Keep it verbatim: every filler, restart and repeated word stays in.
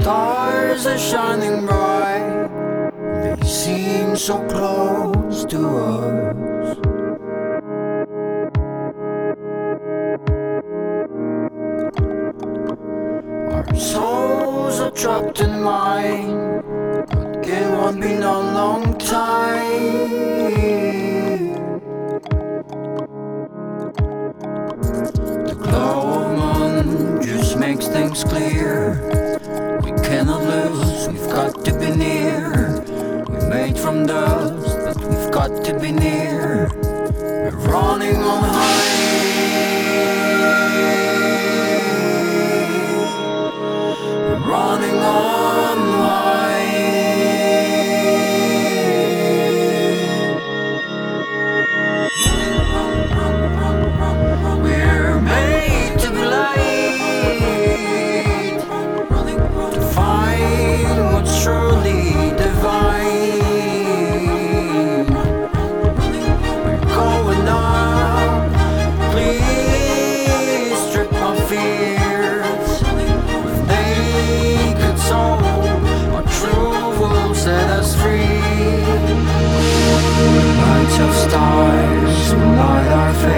stars are shining bright, they seem so close to us. Our souls are trapped in mine, but it won't be no long time. The glow of moon just makes things clear. We cannot lose, we've got to be near. We're made from dust, but we've got to be near. We're running on high. We're running on high. We're made to be light, to find what's truly divine. We're going up, please strip my fears. With naked soul, our truth will set us free. Lights of stars will light our faces.